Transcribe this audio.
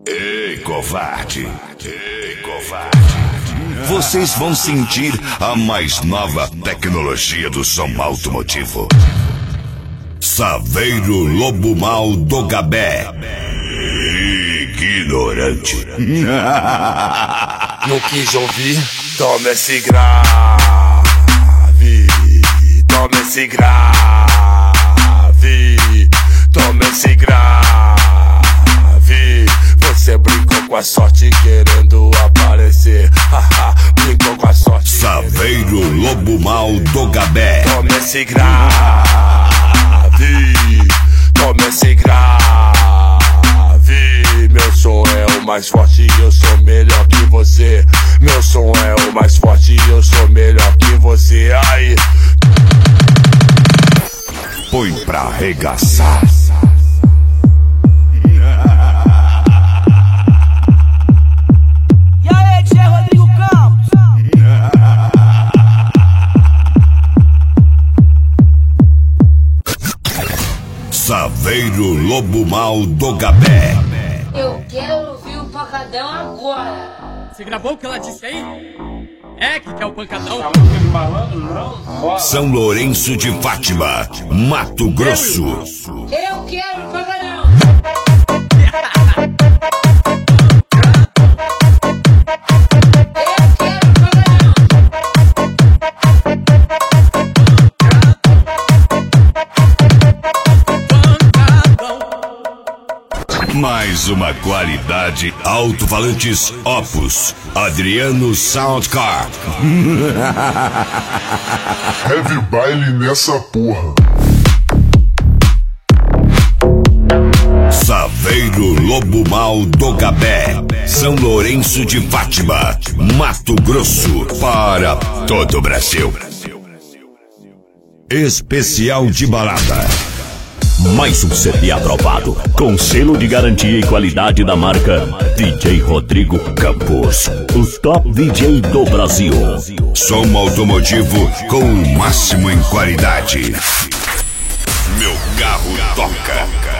Ei, covarde! Ei, covarde! Vocês vão sentir a mais nova tecnologia do som automotivo. Saveiro Lobo Mal do Gabé. Ignorante. Não quis ouvir? Toma esse grave. Toma esse grave. Toma esse grave. Você brincou com a sorte querendo aparecer. Brincou com a sorte. Saveiro Lobo Mal do Gabé. Toma esse grave. Toma esse grave. Meu som é o mais forte, eu sou melhor que você. Meu som é o mais forte, eu sou melhor que você. Aí põe pra arregaçar. E aí, DJ Rodrigo Campos? Saveiro Lobo Mal do Gabé. Eu quero ouvir o pancadão agora. Você gravou o que ela disse aí? É que é o pancadão? São Lourenço de Fátima, Mato Grosso. Eu quero o pancadão. Mais uma qualidade alto-falantes Opus Adriano Soundcar. Heavy baile nessa porra. Saveiro Lobo Mal do Gabé, São Lourenço de Fátima, Mato Grosso, para todo o Brasil. Especial de balada. Mais um CD aprovado, com selo de garantia e qualidade da marca DJ Rodrigo Campos, os top DJ do Brasil. Som automotivo com o máximo em qualidade. Meu carro toca.